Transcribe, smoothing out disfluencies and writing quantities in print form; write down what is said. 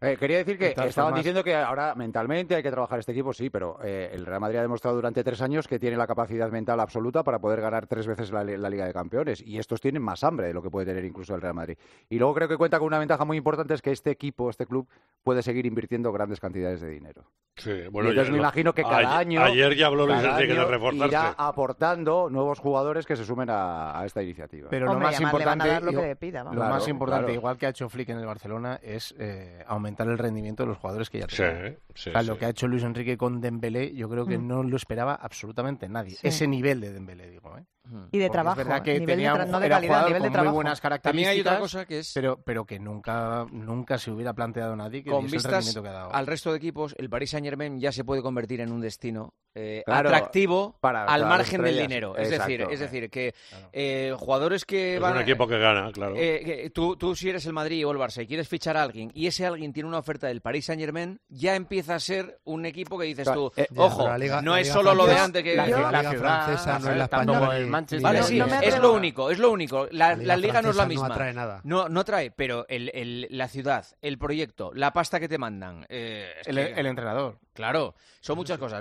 Quería decir que todas estaban formas... diciendo que ahora mentalmente hay que trabajar este equipo, sí, pero el Real Madrid ha demostrado durante 3 años que tiene la capacidad mental absoluta para poder ganar 3 veces la Liga de Campeones, y estos tienen más hambre de lo que puede tener incluso el Real Madrid. Y luego creo que cuenta con una ventaja muy importante, es que este equipo, este club, puede seguir invirtiendo grandes cantidades de dinero. Sí, bueno, y entonces me imagino que cada año, ayer ya habló Luis Enrique de reforzarse. irá aportando nuevos jugadores que se sumen a esta iniciativa. Pero Hombre, lo más importante, le van a dar lo que le pida, vamos. lo más importante, claro. igual que ha hecho Flick en el Barcelona, es aumentar el rendimiento de los jugadores que ya tienen. Lo que ha hecho Luis Enrique con Dembélé, yo creo que no lo esperaba absolutamente nadie. Sí. Ese nivel de Dembélé, digo. Y de Porque trabajo. Es verdad que nivel tenía no de era calidad, jugador nivel de con trabajo. muy buenas características. También hay otra cosa que es... Pero que nunca se hubiera planteado nadie que con diese el vistas rendimiento que ha dado. al resto de equipos, el Paris Saint-Germain ya se puede convertir en un destino Claro, atractivo al margen del estrellas. dinero. Exacto. Es decir, que jugadores que Es van... un equipo que gana, claro. Tú si eres el Madrid o el Barça y quieres fichar a alguien y ese alguien tiene una oferta del Paris Saint-Germain, ya empieza a ser un equipo que dices tú, ojo, no es solo lo de antes que... La Liga ciudad francesa no es la tanto española. el Manchester. Vale, sí, no me es atrevo. lo único. La liga no es la francesa misma. no atrae nada. No atrae, pero la ciudad, el proyecto, la pasta que te mandan... El entrenador. Claro, son muchas cosas.